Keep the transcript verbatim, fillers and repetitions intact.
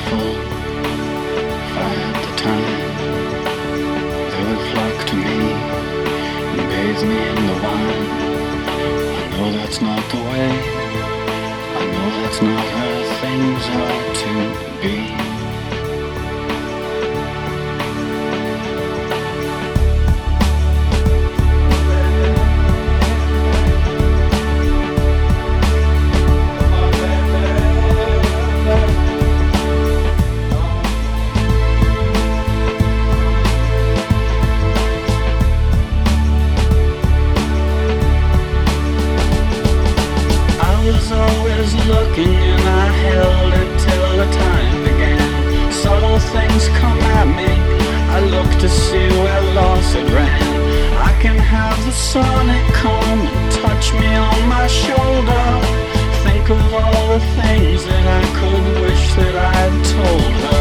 beautiful. If I had the time, they would flock to me and bathe me in the wine. I know that's not the way. I know that's not how things are to be. Looking and I held it till the time began. Subtle things come at me, I look to see where loss had ran. I can have the sonic come and touch me on my shoulder. Think of all the things that I could wish that I'd told her.